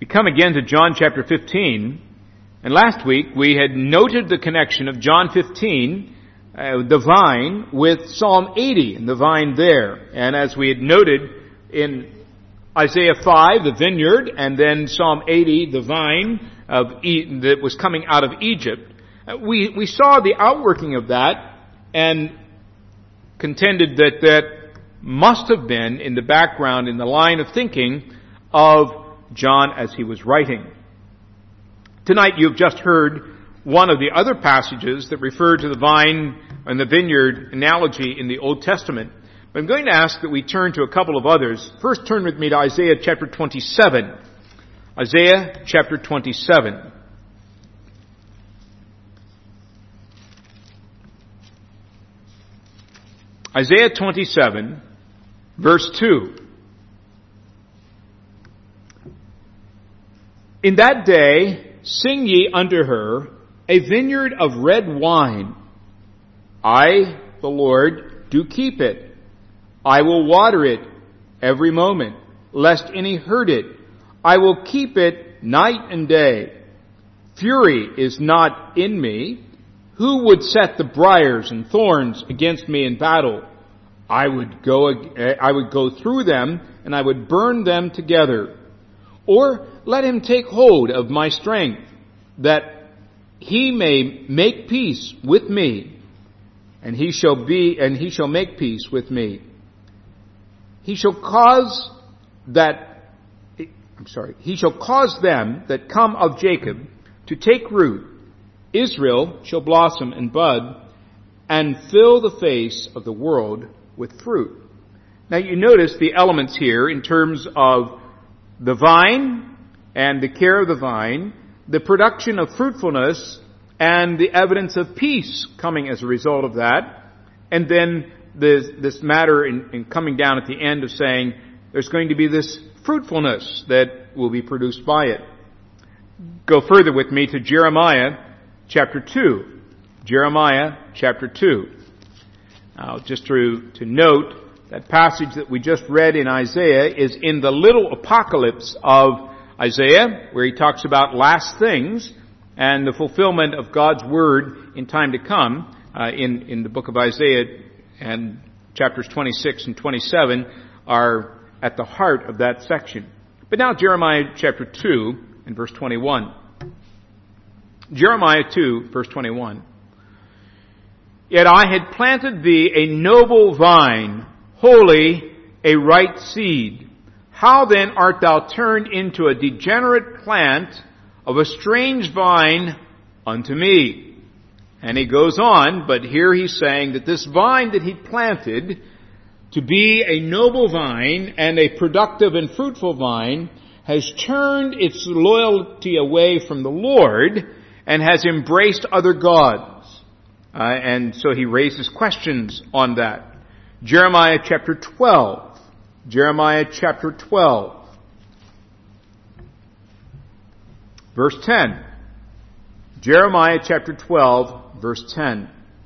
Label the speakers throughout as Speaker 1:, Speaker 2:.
Speaker 1: come again to John chapter 15, and last week we had noted the connection of John 15, the vine, with Psalm 80 and the vine there. And as we had noted in Isaiah 5, the vineyard, and then Psalm 80, the vine that was coming out of Egypt, we saw the outworking of that and contended that must have been in the background, in the line of thinking of John as he was writing. Tonight you've just heard one of the other passages that refer to the vine and the vineyard analogy in the Old Testament. But I'm going to ask that we turn to a couple of others. First, turn with me to Isaiah chapter 27. Isaiah chapter 27. Isaiah 27, verse 2. In that day sing ye unto her a vineyard of red wine. I, the Lord, do keep it. I will water it every moment, lest any hurt it. I will keep it night and day. Fury is not in me. Who would set the briars and thorns against me in battle? I would go through them, and I would burn them together. Or let him take hold of my strength, that he may make peace with me, and he shall make peace with me. He shall cause them that come of Jacob to take root. Israel shall blossom and bud, and fill the face of the world with fruit. Now you notice the elements here in terms of the vine and the care of the vine, the production of fruitfulness, and the evidence of peace coming as a result of that. And then this matter in coming down at the end of saying there's going to be this fruitfulness that will be produced by it. Go further with me to Jeremiah chapter 2. Jeremiah chapter 2. Now, just to note, that passage that we just read in Isaiah is in the little apocalypse of Isaiah, where he talks about last things and the fulfillment of God's word in time to come. In the book of Isaiah, and chapters 26 and 27 are at the heart of that section. But now Jeremiah chapter 2 and verse 21. Jeremiah 2, verse 21. Yet I had planted thee a noble vine, holy, a right seed. How then art thou turned into a degenerate plant of a strange vine unto me? And he goes on, but here he's saying that this vine that he planted to be a noble vine and a productive and fruitful vine has turned its loyalty away from the Lord and has embraced other gods. And so he raises questions on that. Jeremiah chapter 12. Jeremiah chapter 12. Verse 10. Jeremiah chapter 12, verse 10.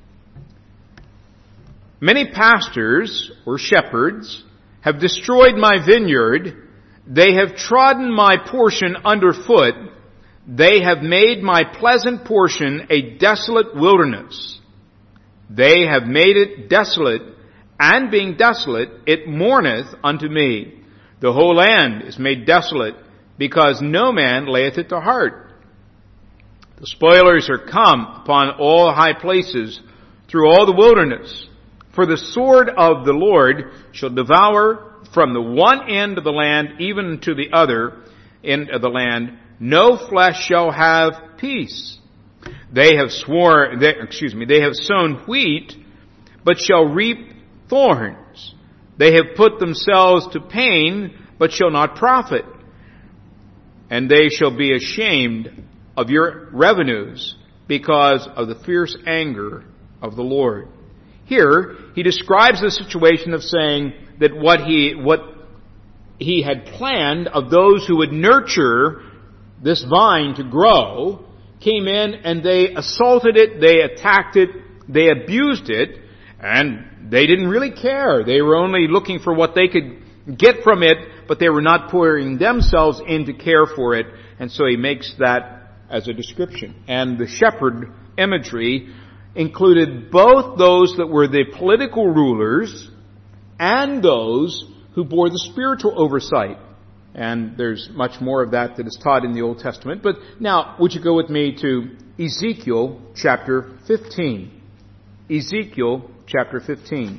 Speaker 1: Many pastors, or shepherds, have destroyed my vineyard. They have trodden my portion underfoot. They have made my pleasant portion a desolate wilderness. They have made it desolate, and being desolate, it mourneth unto me. The whole land is made desolate, because no man layeth it to heart. The spoilers are come upon all high places, through all the wilderness. For the sword of the Lord shall devour from the one end of the land even to the other end of the land. No flesh shall have peace. They have sown wheat, but shall reap thorns. They have put themselves to pain, but shall not profit. And they shall be ashamed of your revenues because of the fierce anger of the Lord. Here, he describes the situation of saying that what he had planned of those who would nurture this vine to grow came in and they assaulted it, they attacked it, they abused it, and they didn't really care. They were only looking for what they could get from it, but they were not pouring themselves in to care for it. And so he makes that as a description. And the shepherd imagery included both those that were the political rulers and those who bore the spiritual oversight. And there's much more of that is taught in the Old Testament. But now, would you go with me to Ezekiel chapter 15? Ezekiel chapter 15.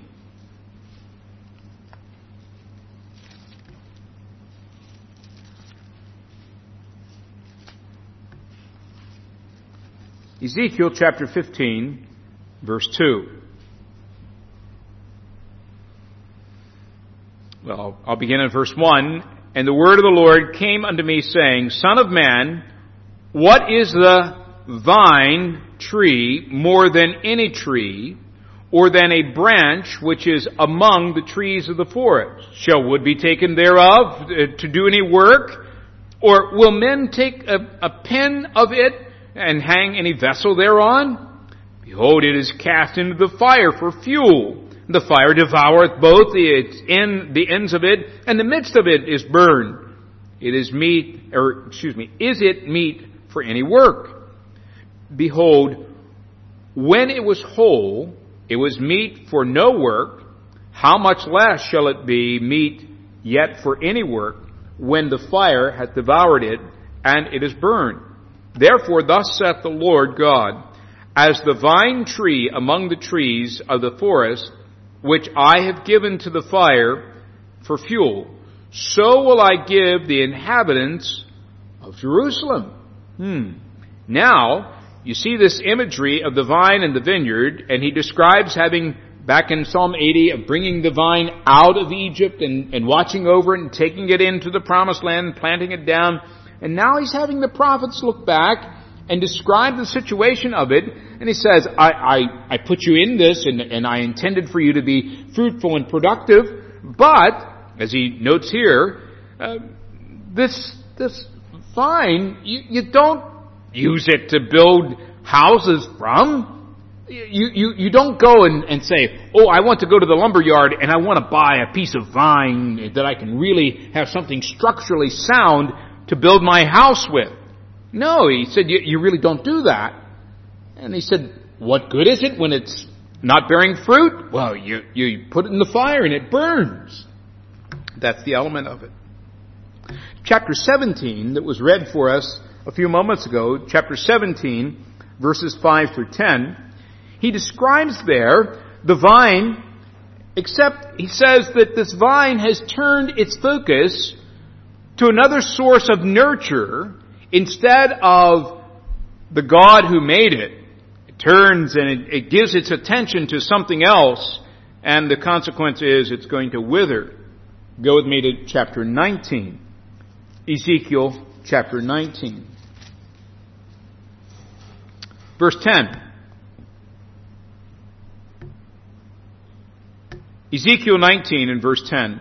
Speaker 1: Ezekiel chapter 15, verse 2. Well, I'll begin in verse 1. And the word of the Lord came unto me, saying, Son of man, what is the vine tree more than any tree, or than a branch which is among the trees of the forest? Shall wood be taken thereof to do any work? Or will men take a pin of it and hang any vessel thereon? Behold, it is cast into the fire for fuel. The fire devoureth both the ends of it, and the midst of it is burned. Is it meat for any work? Behold, when it was whole, it was meat for no work. How much less shall it be meat yet for any work, when the fire hath devoured it, and it is burned? Therefore thus saith the Lord God, as the vine tree among the trees of the forest, which I have given to the fire for fuel, so will I give the inhabitants of Jerusalem. Now, you see this imagery of the vine and the vineyard, and he describes having, back in Psalm 80, of bringing the vine out of Egypt and watching over it and taking it into the promised land and planting it down. And now he's having the prophets look back and describe the situation of it. And he says, I put you in this and I intended for you to be fruitful and productive. But, as he notes here, this vine, you don't use it to build houses from. You don't go and say, oh, I want to go to the lumber yard and I want to buy a piece of vine that I can really have something structurally sound to build my house with. No, he said, you really don't do that. And he said, what good is it when it's not bearing fruit? Well, you put it in the fire and it burns. That's the element of it. Chapter 17 that was read for us a few moments ago, chapter 17, verses 5 through 10, he describes there the vine, except he says that this vine has turned its focus to another source of nurture instead of the God who made it. It turns and it gives its attention to something else, and the consequence is it's going to wither. Go with me to chapter 19. Ezekiel chapter 19. Verse 10. Ezekiel 19 and verse 10.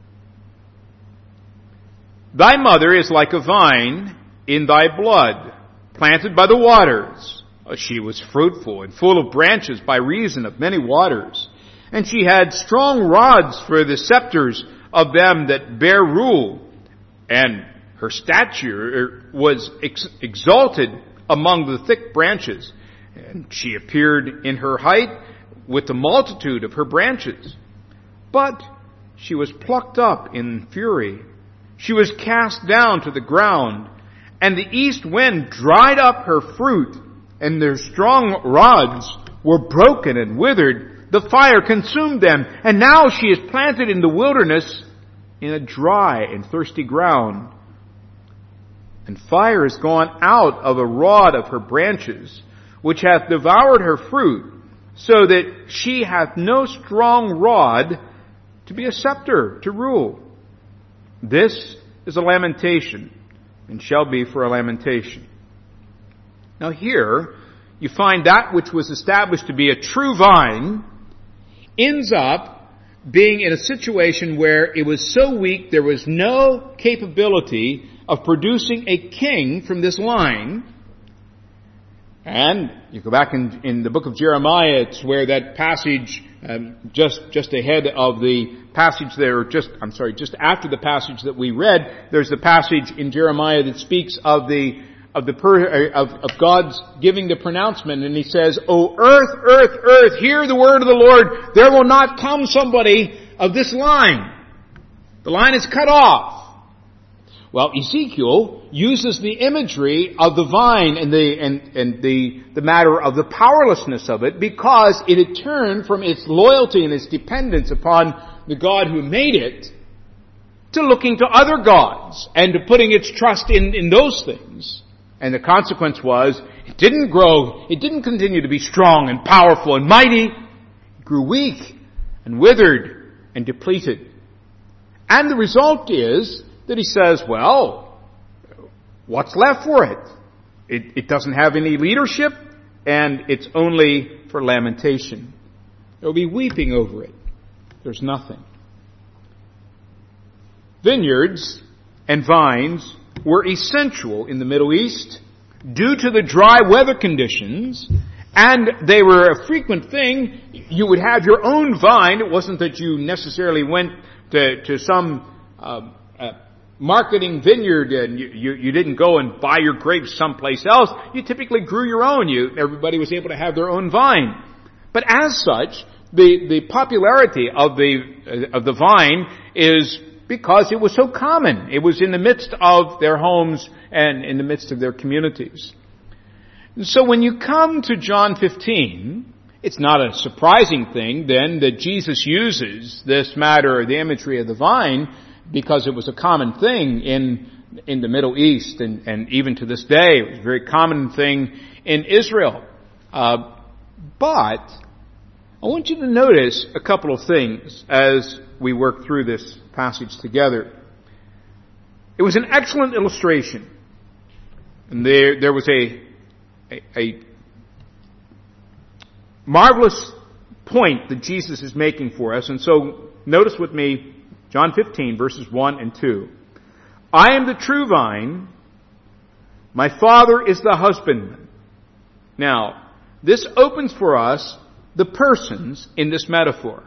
Speaker 1: Thy mother is like a vine in thy blood, planted by the waters. She was fruitful and full of branches by reason of many waters. And she had strong rods for the scepters of them that bear rule. And her stature was exalted among the thick branches. And she appeared in her height with the multitude of her branches. But she was plucked up in fury. She was cast down to the ground, and the east wind dried up her fruit, and their strong rods were broken and withered. The fire consumed them, and now she is planted in the wilderness in a dry and thirsty ground. And fire is gone out of a rod of her branches, which hath devoured her fruit, so that she hath no strong rod to be a scepter to rule. This is a lamentation, and shall be for a lamentation. Now here, you find that which was established to be a true vine ends up being in a situation where it was so weak there was no capability of producing a king from this line. And you go back in the book of Jeremiah, it's where that passage just ahead of the passage there, just after the passage that we read, there's the passage in Jeremiah that speaks of God's giving the pronouncement, and he says, "O earth, earth, earth, hear the word of the Lord. There will not come somebody of this line. The line is cut off." Well, Ezekiel uses the imagery of the vine and the matter of the powerlessness of it, because it had turned from its loyalty and its dependence upon the God who made it to looking to other gods and to putting its trust in those things. And the consequence was, it didn't grow, it didn't continue to be strong and powerful and mighty. It grew weak and withered and depleted. And the result is that he says, well, what's left for it? It doesn't have any leadership, and it's only for lamentation. There will be weeping over it. There's nothing. Vineyards and vines were essential in the Middle East due to the dry weather conditions, and they were a frequent thing. You would have your own vine. It wasn't that you necessarily went to some marketing vineyard and you didn't go and buy your grapes someplace else. You typically grew your own. Everybody was able to have their own vine. But as such, the popularity of the vine is because it was so common. It was in the midst of their homes and in the midst of their communities. And so when you come to John 15, it's not a surprising thing then that Jesus uses this matter, the imagery of the vine, because it was a common thing in the Middle East and even to this day. It was a very common thing in Israel. But I want you to notice a couple of things as we work through this passage together. It was an excellent illustration. And there was a marvelous point that Jesus is making for us. And so notice with me John 15, verses 1 and 2. I am the true vine. My Father is the husbandman. Now, this opens for us the persons in this metaphor.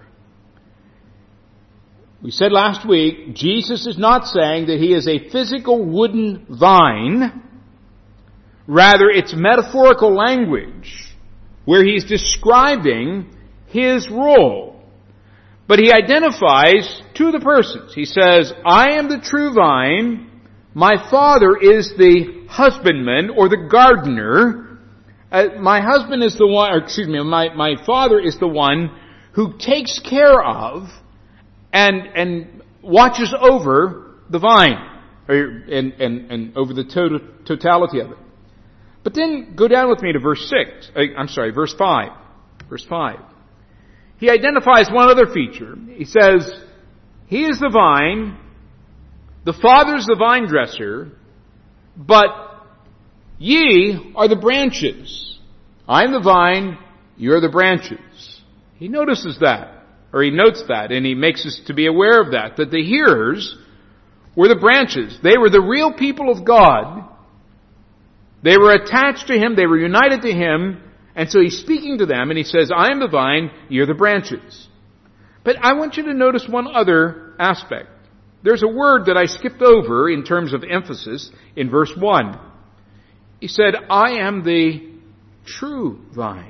Speaker 1: We said last week, Jesus is not saying that he is a physical wooden vine. Rather, it's metaphorical language where he's describing his role. But he identifies two of the persons. He says, I am the true vine. My Father is the husbandman or the gardener. My husband is the one, my Father is the one who takes care of and watches over the vine and over the totality of it. But then go down with me to verse 5. Verse 5. He identifies one other feature. He says, he is the vine, the Father's the vine dresser, but ye are the branches. I am the vine, you are the branches. He notices that, or he notes that, and he makes us to be aware of that the hearers were the branches. They were the real people of God. They were attached to him, they were united to him, and so he's speaking to them, and he says, I am the vine, you're the branches. But I want you to notice one other aspect. There's a word that I skipped over in terms of emphasis in verse 1. He said, I am the true vine.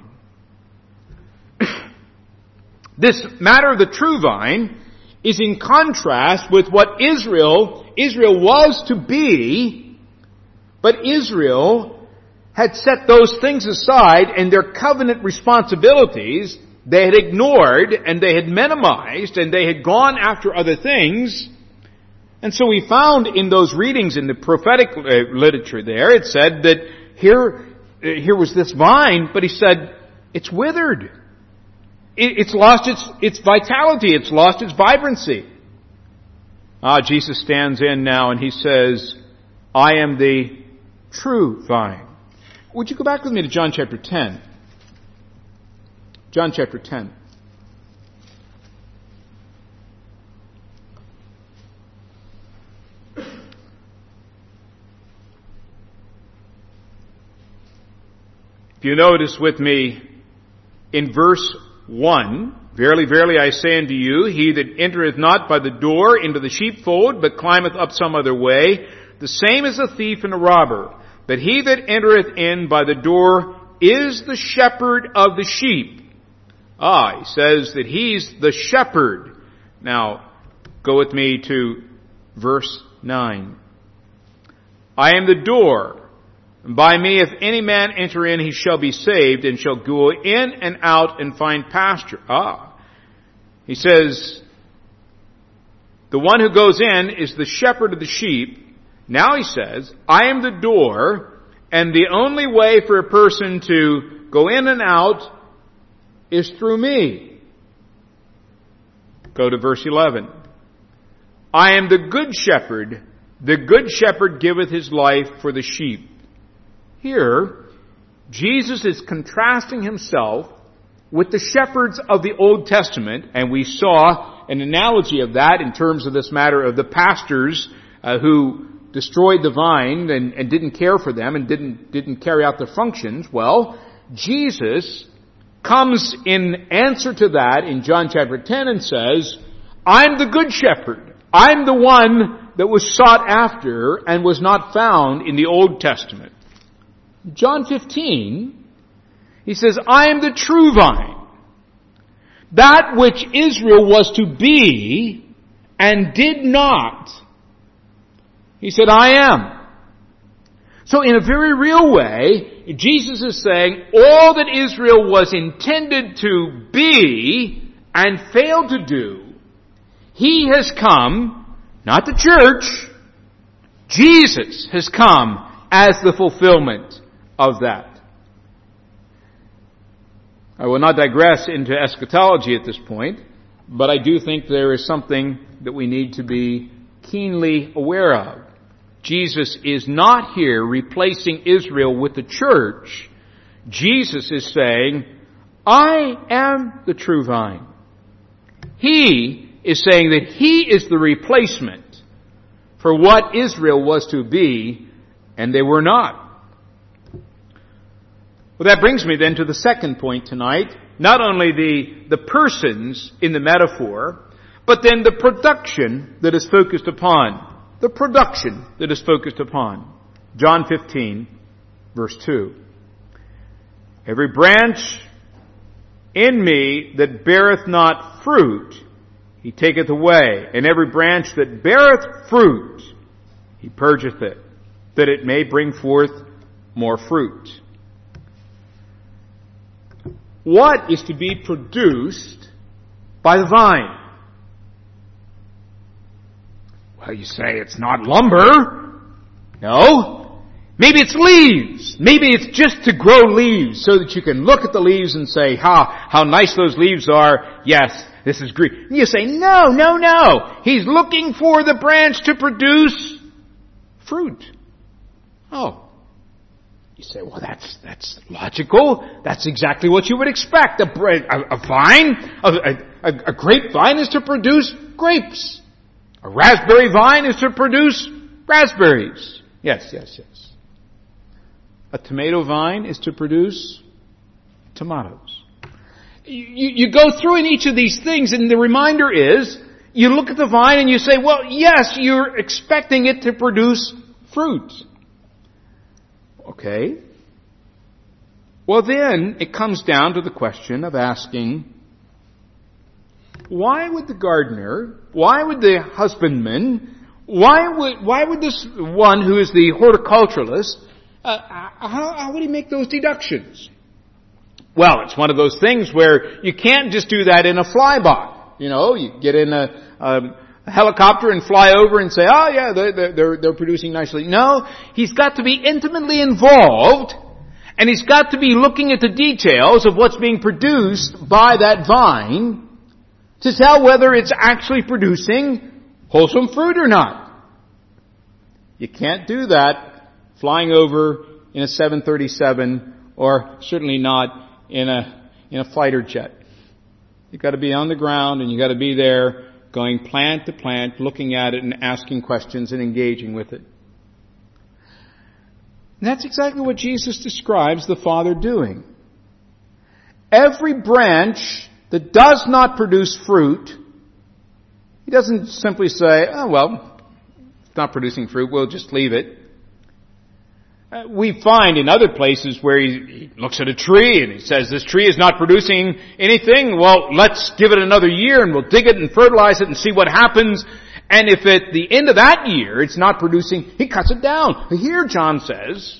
Speaker 1: This matter of the true vine is in contrast with what Israel was to be, but Israel had set those things aside, and their covenant responsibilities they had ignored and they had minimized and they had gone after other things. And so we found in those readings in the prophetic literature there, it said that here was this vine, but he said, it's withered. It's lost its vitality. It's lost its vibrancy. Jesus stands in now and he says, I am the true vine. Would you go back with me to John chapter 10? John chapter 10. If you notice with me, in verse 1, Verily, verily, I say unto you, he that entereth not by the door into the sheepfold, but climbeth up some other way, the same is a thief and a robber. But he that entereth in by the door is the shepherd of the sheep. He says that he's the shepherd. Now, go with me to verse 9. I am the door. And by me, if any man enter in, he shall be saved, and shall go in and out and find pasture. He says, the one who goes in is the shepherd of the sheep. Now he says, I am the door, and the only way for a person to go in and out is through me. Go to verse 11. I am the good shepherd. The good shepherd giveth his life for the sheep. Here, Jesus is contrasting himself with the shepherds of the Old Testament, and we saw an analogy of that in terms of this matter of the pastors who destroyed the vine and didn't care for them and didn't carry out their functions. Well, Jesus comes in answer to that in John chapter 10 and says, I'm the good shepherd. I'm the one that was sought after and was not found in the Old Testament. John 15, he says, I am the true vine. That which Israel was to be and did not, he said, I am. So in a very real way, Jesus is saying all that Israel was intended to be and failed to do, he has come, not the church, Jesus has come as the fulfillment of that. I will not digress into eschatology at this point, but I do think there is something that we need to be keenly aware of. Jesus is not here replacing Israel with the church. Jesus is saying, I am the true vine. He is saying that he is the replacement for what Israel was to be, and they were not. Well, that brings me then to the second point tonight. Not only the persons in the metaphor, but then the production that is focused upon. The production that is focused upon. John 15, verse 2. Every branch in me that beareth not fruit, he taketh away. And every branch that beareth fruit, he purgeth it, that it may bring forth more fruit. What is to be produced by the vine? Well, you say it's not lumber. No. Maybe it's leaves. Maybe it's just to grow leaves so that you can look at the leaves and say, how nice those leaves are. Yes, this is green. And you say, no. He's looking for the branch to produce fruit. Oh. You say, well, that's logical. That's exactly what you would expect. A grapevine is to produce grapes. A raspberry vine is to produce raspberries. Yes. A tomato vine is to produce tomatoes. You go through in each of these things, and the reminder is, you look at the vine and you say, well, yes, you're expecting it to produce fruit. Okay. Well, then it comes down to the question of asking, why would the gardener, why would the husbandman, why would this one who is the horticulturalist, how would he make those deductions? Well, it's one of those things where you can't just do that in a flyby. You get in a helicopter and fly over and say, oh yeah, they're producing nicely. No, he's got to be intimately involved, and he's got to be looking at the details of what's being produced by that vine to tell whether it's actually producing wholesome fruit or not. You can't do that flying over in a 737 or certainly not in a fighter jet. You've got to be on the ground, and you've got to be there going plant to plant, looking at it and asking questions and engaging with it. And that's exactly what Jesus describes the Father doing. Every branch that does not produce fruit, he doesn't simply say, oh, well, it's not producing fruit, we'll just leave it. We find in other places where he looks at a tree and he says, this tree is not producing anything. Well, let's give it another year and we'll dig it and fertilize it and see what happens. And if at the end of that year it's not producing, he cuts it down. Here John says,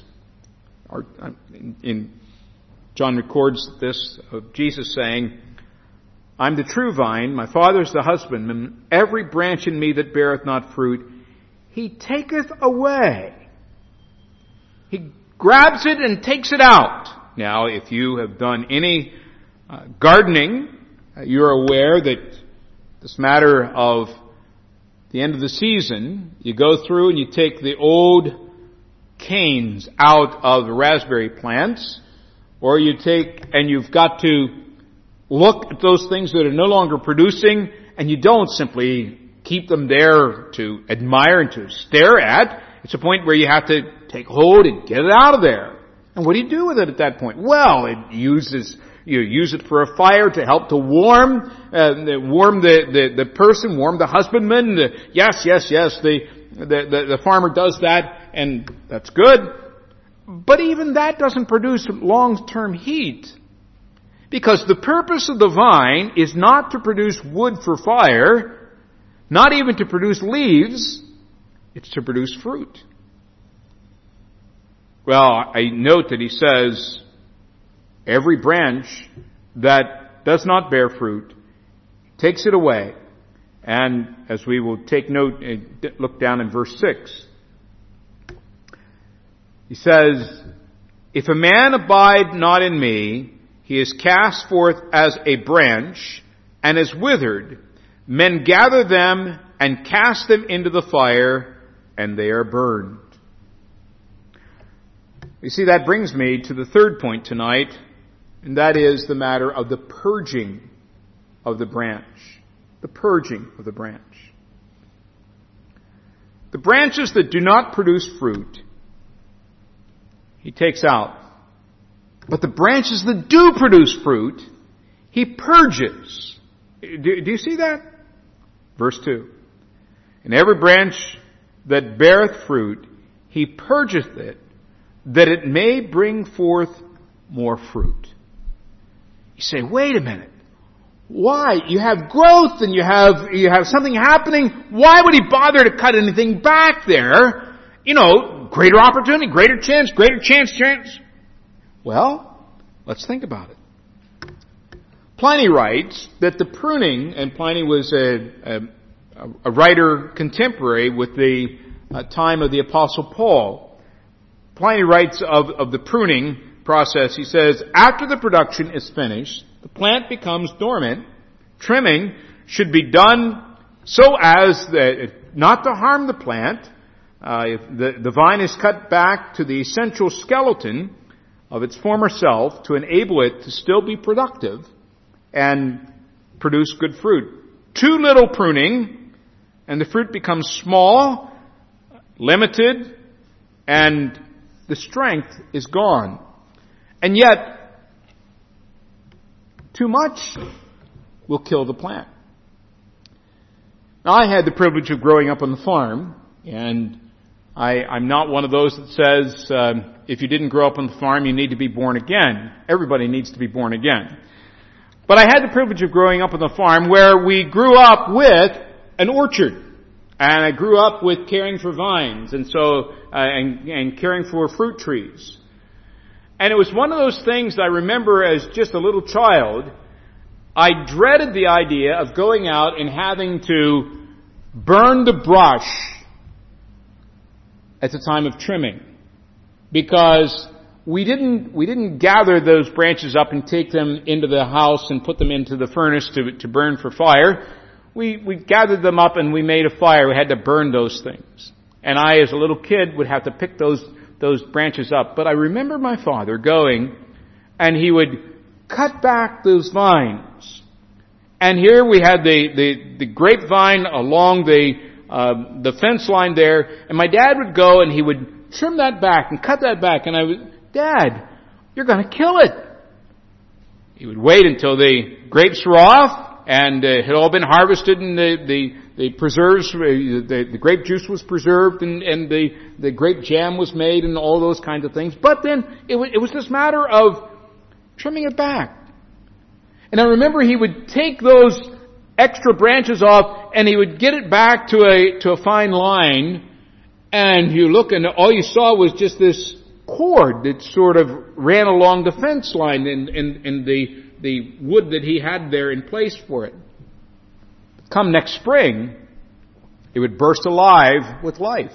Speaker 1: John records this of Jesus saying, I'm the true vine, my Father is the husbandman. Every branch in me that beareth not fruit, he taketh away. He grabs it and takes it out. Now, if you have done any gardening, you're aware that this matter of the end of the season, you go through and you take the old canes out of the raspberry plants, or you take and you've got to look at those things that are no longer producing, and you don't simply keep them there to admire and to stare at. It's a point where you have to take hold and get it out of there. And what do you do with it at that point? Well, you use it for a fire to help to warm the person, warm the husbandman. Yes, the farmer does that, and that's good. But even that doesn't produce long-term heat. Because the purpose of the vine is not to produce wood for fire, not even to produce leaves, it's to produce fruit. Well, I note that he says, every branch that does not bear fruit, takes it away. And as we will take note, look down in verse 6. He says, if a man abide not in me, he is cast forth as a branch and is withered. Men gather them and cast them into the fire, and they are burned. You see, that brings me to the third point tonight, and that is the matter of the purging of the branch. The purging of the branch. The branches that do not produce fruit, he takes out. But the branches that do produce fruit, he purges. Do you see that? Verse 2. And every branch that beareth fruit, he purgeth it, that it may bring forth more fruit. You say, wait a minute. Why? You have growth and you have something happening. Why would he bother to cut anything back there? Greater opportunity, greater chance. Well, let's think about it. Pliny writes that the pruning, and Pliny was a writer contemporary with the time of the Apostle Paul. Pliny writes of the pruning process. He says, after the production is finished, the plant becomes dormant. Trimming should be done so as not to harm the plant. If the vine is cut back to the essential skeleton of its former self to enable it to still be productive and produce good fruit. Too little pruning, and the fruit becomes small, limited, and the strength is gone. And yet, too much will kill the plant. Now, I had the privilege of growing up on the farm, and I'm not one of those that says, if you didn't grow up on the farm, you need to be born again. Everybody needs to be born again. But I had the privilege of growing up on the farm where we grew up with an orchard. And I grew up with caring for vines and caring for fruit trees. And it was one of those things that I remember as just a little child. I dreaded the idea of going out and having to burn the brush at the time of trimming, because we didn't gather those branches up and take them into the house and put them into the furnace to burn for fire. We gathered them up and we made a fire. We had to burn those things. And I, as a little kid, would have to pick those branches up. But I remember my father going, and he would cut back those vines. And here we had the grapevine along the fence line there, and my dad would go and he would trim that back and cut that back, and I would, Dad, you're going to kill it. He would wait until the grapes were off and had all been harvested and the preserves, the grape juice was preserved and the grape jam was made and all those kinds of things. But then it was this matter of trimming it back. And I remember he would take those extra branches off and he would get it back to a fine line, and you look and all you saw was just this cord that sort of ran along the fence line in the wood that he had there in place for it. Come next spring, it would burst alive with life.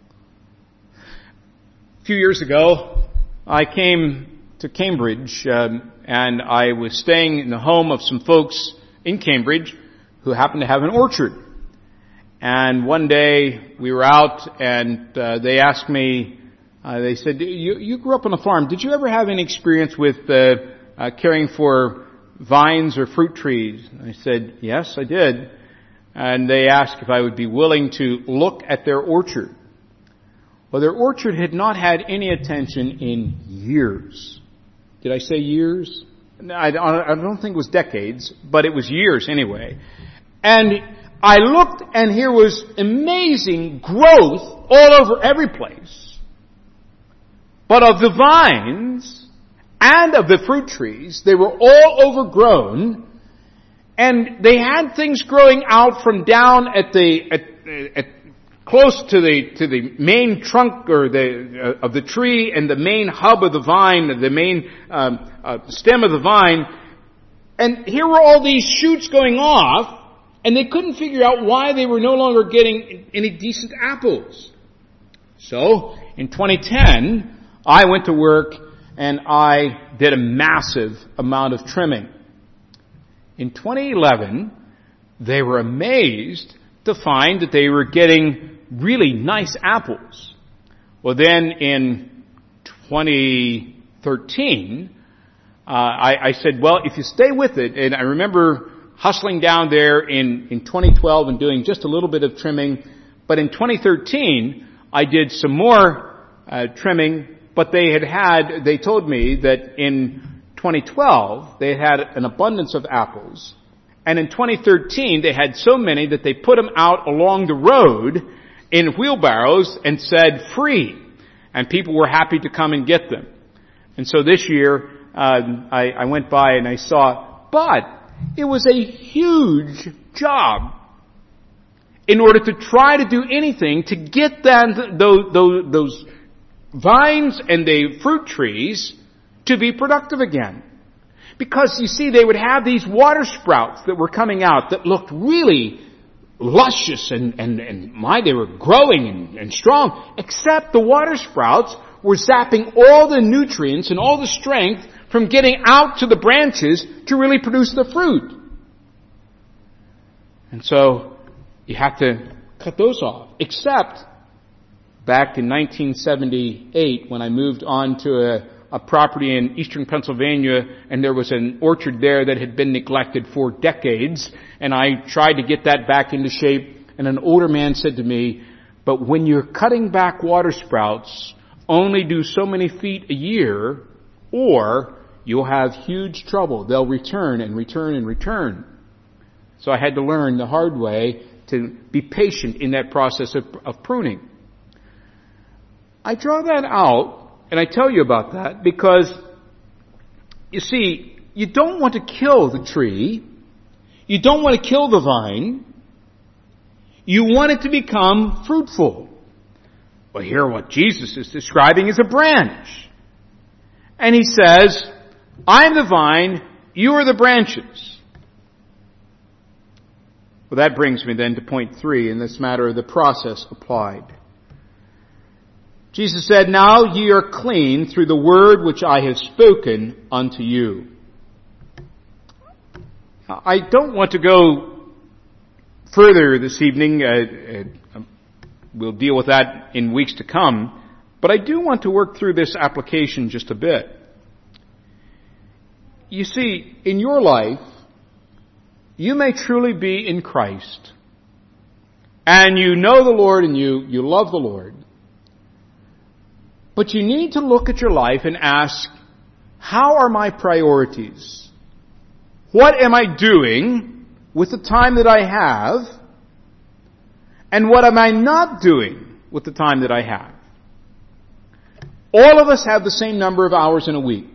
Speaker 1: A few years ago, I came to Cambridge, and I was staying in the home of some folks in Cambridge who happened to have an orchard. And one day we were out, and they asked me, they said, you grew up on a farm. Did you ever have any experience with caring for vines or fruit trees? I said, yes, I did. And they asked if I would be willing to look at their orchard. Well, their orchard had not had any attention in years. Did I say years? I don't think it was decades, but it was years anyway. And I looked, and here was amazing growth all over every place. But of the vines and of the fruit trees, they were all overgrown, and they had things growing out from down at close to the main trunk or of the tree and the main hub of the vine, the main stem of the vine. And here were all these shoots going off, and they couldn't figure out why they were no longer getting any decent apples. So, in 2010, I went to work and I did a massive amount of trimming. In 2011, they were amazed to find that they were getting really nice apples. Well, then in 2013, I said, well, if you stay with it, and I remember hustling down there in 2012 and doing just a little bit of trimming, but in 2013, I did some more trimming, but they told me that in 2012, they had an abundance of apples. And in 2013, they had so many that they put them out along the road in wheelbarrows and said free. And people were happy to come and get them. And so this year, I went by and I saw, but it was a huge job in order to try to do anything to get those vines and the fruit trees to be productive again. Because, you see, they would have these water sprouts that were coming out that looked really luscious and they were growing and strong, except the water sprouts were zapping all the nutrients and all the strength from getting out to the branches to really produce the fruit. And so, you have to cut those off. Except, back in 1978, when I moved on to a property in eastern Pennsylvania, and there was an orchard there that had been neglected for decades, and I tried to get that back into shape, and an older man said to me, but when you're cutting back water sprouts, only do so many feet a year, or you'll have huge trouble. They'll return and return and return. So I had to learn the hard way to be patient in that process of pruning. I draw that out, and I tell you about that because, you see, you don't want to kill the tree. You don't want to kill the vine. You want it to become fruitful. Well, here what Jesus is describing is a branch. And he says, I am the vine, you are the branches. Well, that brings me then to point 3 in this matter of the process applied. Jesus said, now ye are clean through the word which I have spoken unto you. I don't want to go further this evening. We'll deal with that in weeks to come. But I do want to work through this application just a bit. You see, in your life, you may truly be in Christ. And you know the Lord and you love the Lord. But you need to look at your life and ask, how are my priorities? what am I doing with the time that I have? And what am I not doing with the time that I have? All of us have the same number of hours in a week.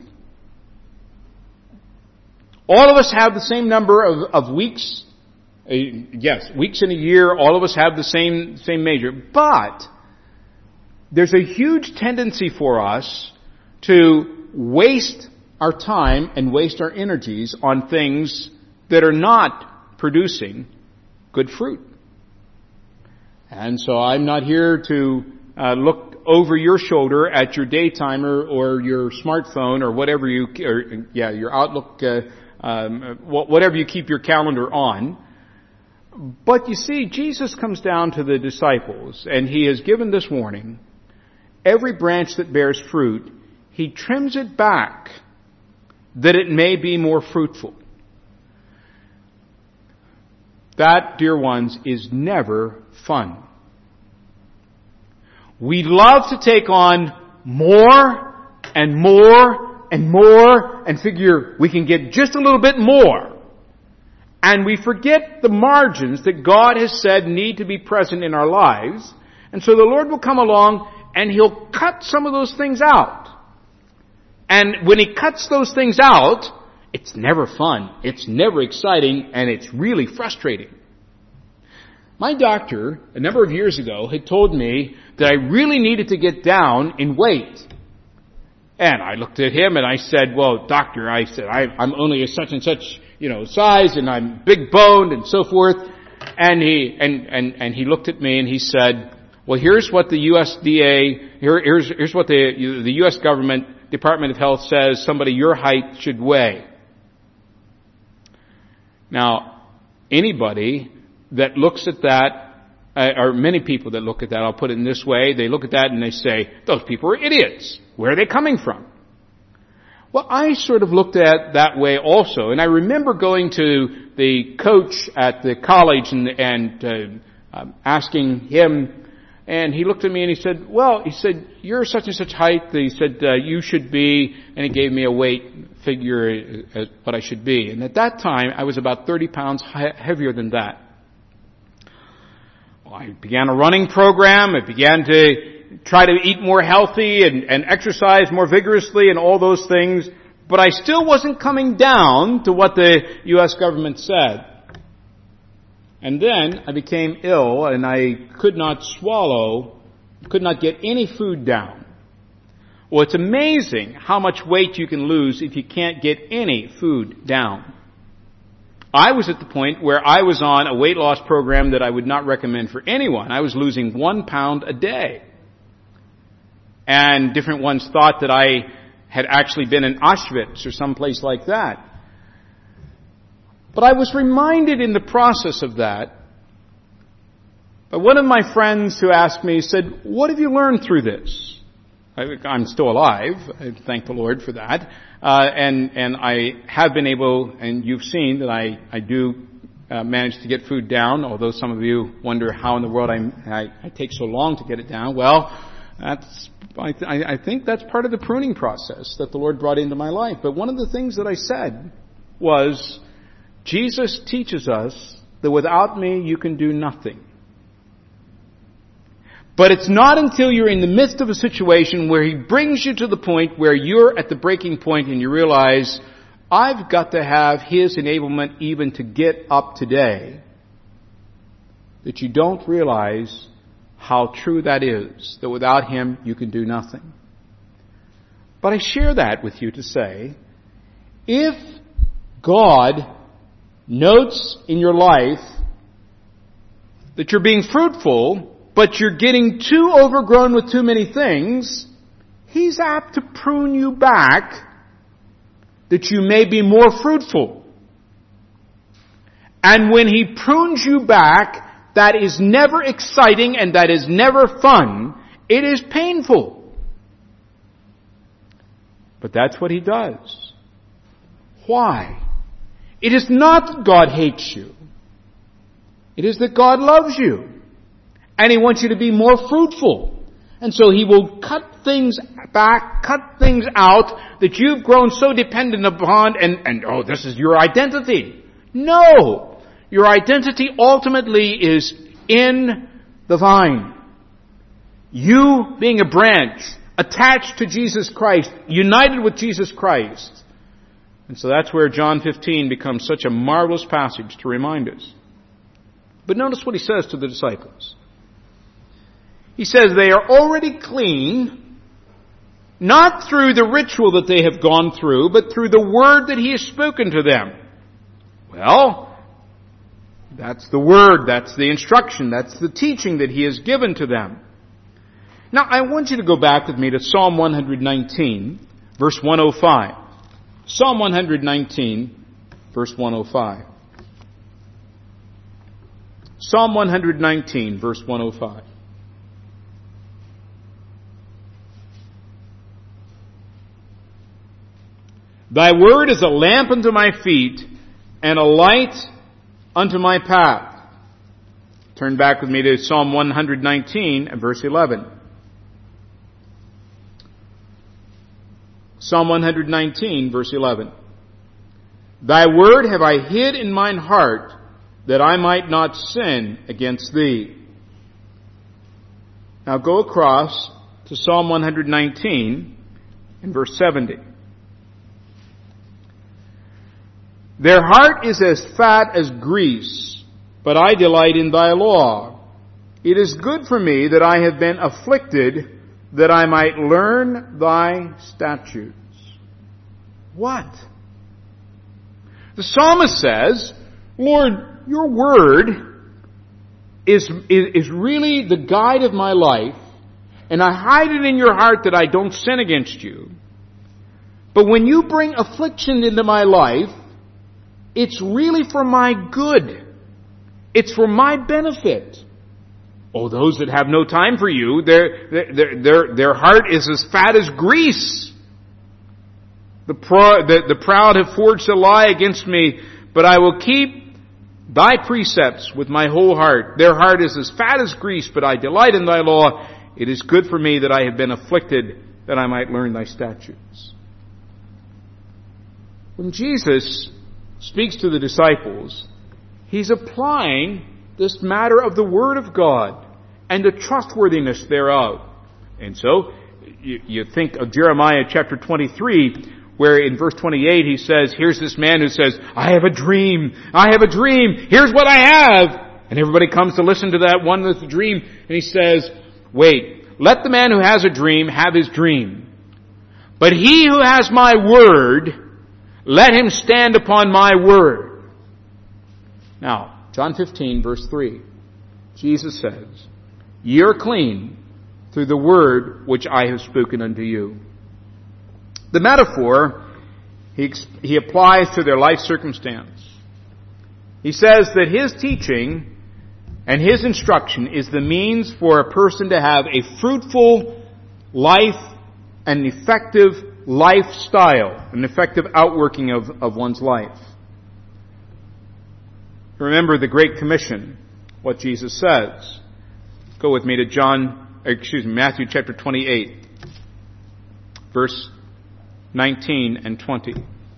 Speaker 1: All of us have the same number of weeks. Weeks in a year. All of us have the same measure. But there's a huge tendency for us to waste our time and waste our energies on things that are not producing good fruit. And so I'm not here to look over your shoulder at your daytimer or your smartphone or whatever your Outlook, whatever you keep your calendar on. But you see, Jesus comes down to the disciples, and He has given this warning. Every branch that bears fruit, He trims it back that it may be more fruitful. That, dear ones, is never fun. We love to take on more and more and more and figure we can get just a little bit more. And we forget the margins that God has said need to be present in our lives. And so the Lord will come along and He'll cut some of those things out. And when He cuts those things out, it's never fun, it's never exciting, and it's really frustrating. My doctor, a number of years ago, had told me that I really needed to get down in weight. And I looked at him and I said, well, doctor, I'm only a such and such, size, and I'm big boned and so forth. And he looked at me and he said, well, here's what the USDA, here's what the U.S. government Department of Health says somebody your height should weigh. Now, anybody that looks at that, or many people that look at that, I'll put it in this way, they look at that and they say, those people are idiots. Where are they coming from? Well, I sort of looked at it that way also, and I remember going to the coach at the college and asking him, and he looked at me and he said, you're such and such height. He said, you should be, and he gave me a weight figure as what I should be. And at that time, I was about 30 pounds heavier than that. Well, I began a running program. I began to try to eat more healthy and exercise more vigorously and all those things. But I still wasn't coming down to what the U.S. government said. And then I became ill and I could not get any food down. Well, it's amazing how much weight you can lose if you can't get any food down. I was at the point where I was on a weight loss program that I would not recommend for anyone. I was losing 1 pound a day. And different ones thought that I had actually been in Auschwitz or someplace like that. But I was reminded in the process of that by one of my friends who asked me, said, what have you learned through this? I'm still alive. I thank the Lord for that. And I have been able, and you've seen that I do manage to get food down, although some of you wonder how in the world I take so long to get it down. Well, I think that's part of the pruning process that the Lord brought into my life. But one of the things that I said was, Jesus teaches us that without me you can do nothing. But it's not until you're in the midst of a situation where He brings you to the point where you're at the breaking point and you realize, I've got to have His enablement even to get up today, that you don't realize how true that is, that without Him you can do nothing. But I share that with you to say, if God notes in your life that you're being fruitful, but you're getting too overgrown with too many things, He's apt to prune you back that you may be more fruitful. And when He prunes you back, that is never exciting and that is never fun. It is painful. But that's what He does. Why? It is not that God hates you. It is that God loves you. And He wants you to be more fruitful. And so He will cut things back, cut things out that you've grown so dependent upon and this is your identity. No! Your identity ultimately is in the vine. You being a branch, attached to Jesus Christ, united with Jesus Christ. And so that's where John 15 becomes such a marvelous passage to remind us. But notice what he says to the disciples. He says they are already clean, not through the ritual that they have gone through, but through the word that he has spoken to them. Well, that's the word, that's the instruction, that's the teaching that he has given to them. Now, I want you to go back with me to Psalm 119, verse 105. Psalm 119, verse 105. Psalm 119, verse 105. Thy word is a lamp unto my feet and a light unto my path. Turn back with me to Psalm 119 and verse 11. Psalm 119, verse 11. Thy word have I hid in mine heart, that I might not sin against thee. Now go across to Psalm 119 and verse 70. Their heart is as fat as grease, but I delight in thy law. It is good for me that I have been afflicted, that I might learn thy statutes. What? The psalmist says, Lord, your word is really the guide of my life, and I hide it in your heart that I don't sin against you. But when you bring affliction into my life, it's really for my good. It's for my benefit. Oh, those that have no time for you, their heart is as fat as grease. The proud have forged a lie against me, but I will keep thy precepts with my whole heart. Their heart is as fat as grease, but I delight in thy law. It is good for me that I have been afflicted, that I might learn thy statutes. When Jesus speaks to the disciples, he's applying this matter of the Word of God and the trustworthiness thereof. And so, you think of Jeremiah chapter 23, where in verse 28 he says, here's this man who says, I have a dream, here's what I have. And everybody comes to listen to that one with the dream, and he says, wait, let the man who has a dream have his dream. But he who has my word, let him stand upon my word. Now, John 15, verse 3, Jesus says, ye are clean through the word which I have spoken unto you. The metaphor he applies to their life circumstance. He says that his teaching and his instruction is the means for a person to have a fruitful life, an effective lifestyle, an effective outworking of one's life. Remember the Great Commission, what Jesus says. Go with me to Matthew chapter 28, verse 19 and 20.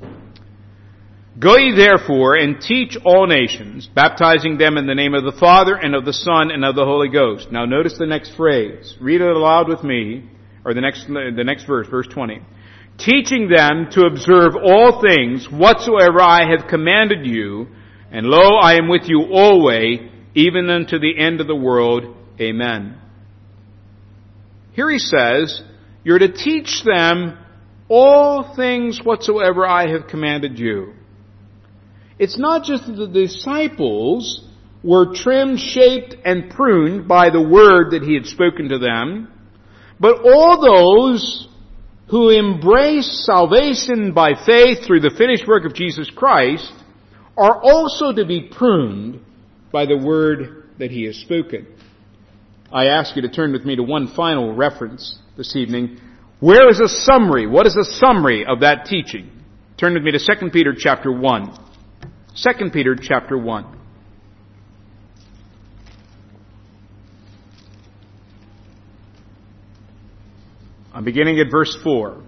Speaker 1: Go ye therefore and teach all nations, baptizing them in the name of the Father and of the Son and of the Holy Ghost. Now notice the next phrase. Read it aloud with me, or the next verse, verse 20. Teaching them to observe all things whatsoever I have commanded you, and lo, I am with you always, even unto the end of the world. Amen. Here he says, you're to teach them all things whatsoever I have commanded you. It's not just that the disciples were trimmed, shaped, and pruned by the word that he had spoken to them, but all those who embrace salvation by faith through the finished work of Jesus Christ are also to be pruned by the word that he has spoken. I ask you to turn with me to one final reference this evening. Where is a summary? What is a summary of that teaching? Turn with me to 2 Peter chapter 1. 2 Peter chapter 1. I'm beginning at verse 4.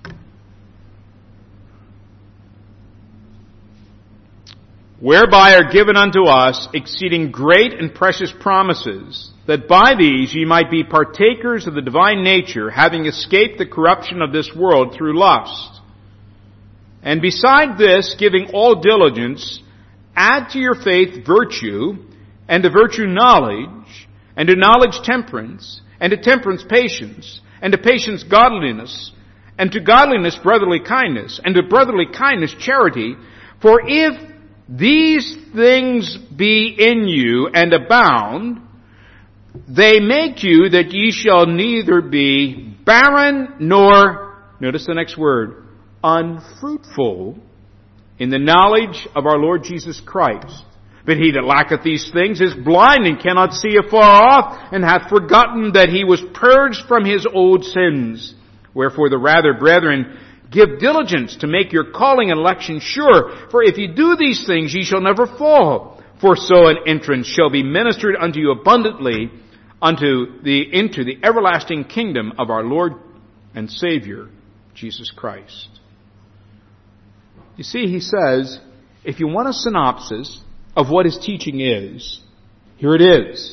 Speaker 1: Whereby are given unto us exceeding great and precious promises, that by these ye might be partakers of the divine nature, having escaped the corruption of this world through lust. And beside this, giving all diligence, add to your faith virtue, and to virtue knowledge, and to knowledge temperance, and to temperance patience, and to patience godliness, and to godliness brotherly kindness, and to brotherly kindness charity. For if these things be in you and abound, they make you that ye shall neither be barren nor, notice the next word, unfruitful in the knowledge of our Lord Jesus Christ. But he that lacketh these things is blind and cannot see afar off, and hath forgotten that he was purged from his old sins. Wherefore the rather, brethren, give diligence to make your calling and election sure. For if ye do these things, ye shall never fall. For so an entrance shall be ministered unto you abundantly into the everlasting kingdom of our Lord and Savior, Jesus Christ. You see, he says, if you want a synopsis of what his teaching is, here it is.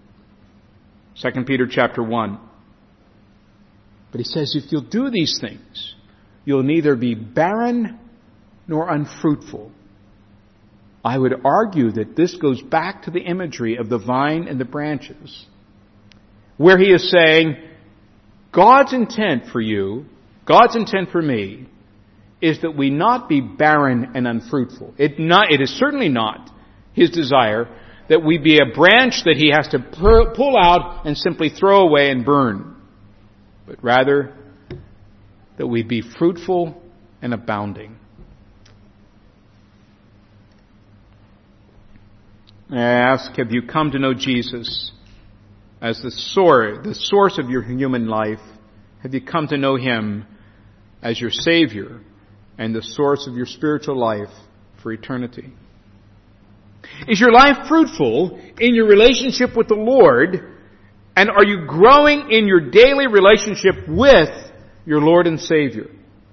Speaker 1: 2 Peter chapter 1. But he says, if you'll do these things, you'll neither be barren nor unfruitful. I would argue that this goes back to the imagery of the vine and the branches, where he is saying, God's intent for you, God's intent for me, is that we not be barren and unfruitful. It is certainly not his desire that we be a branch that he has to pull out and simply throw away and burn, but rather that we be fruitful and abounding. I ask, have you come to know Jesus as the source of your human life? Have you come to know him as your Savior and the source of your spiritual life for eternity? Is your life fruitful in your relationship with the Lord? And are you growing in your daily relationship with your Lord and Savior?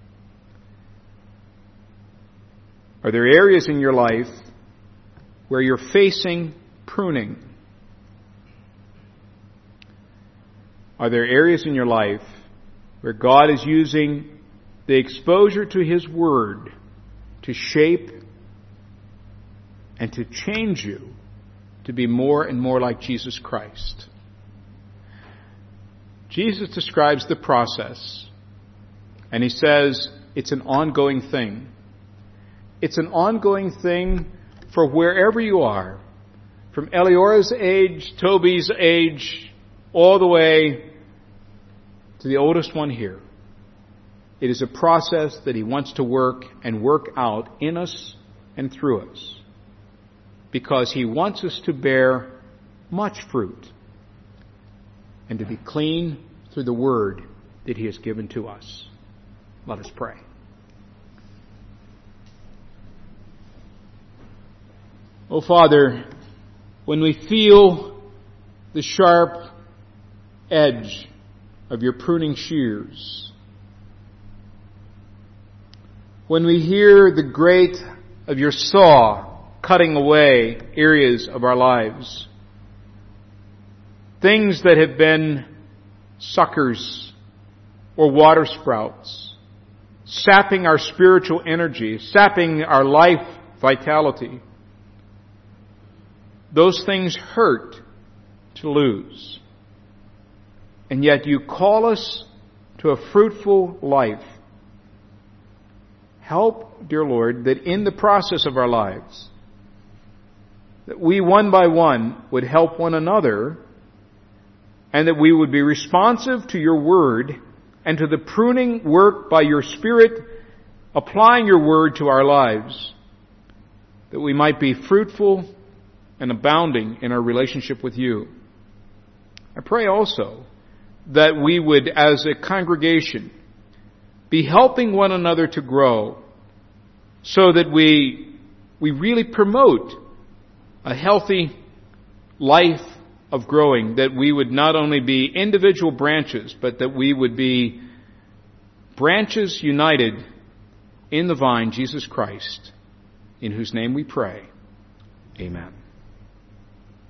Speaker 1: Are there areas in your life where you're facing pruning? Are there areas in your life where God is using the exposure to His Word to shape and to change you to be more and more like Jesus Christ? Jesus describes the process, and he says it's an ongoing thing. It's an ongoing thing for wherever you are, from Eliora's age, Toby's age, all the way to the oldest one here. It is a process that he wants to work and work out in us and through us, because he wants us to bear much fruit and to be clean through the Word that he has given to us. Let us pray. Oh, Father, when we feel the sharp edge of your pruning shears, when we hear the grate of your saw cutting away areas of our lives, things that have been suckers or water sprouts, sapping our spiritual energy, sapping our life vitality, those things hurt to lose. And yet you call us to a fruitful life. Help, dear Lord, that in the process of our lives, that we one by one would help one another, and that we would be responsive to your Word and to the pruning work by your Spirit, applying your Word to our lives, that we might be fruitful and abounding in our relationship with you. I pray also that we would, as a congregation, be helping one another to grow, so that we really promote a healthy life of growing, that we would not only be individual branches, but that we would be branches united in the vine, Jesus Christ, in whose name we pray. Amen.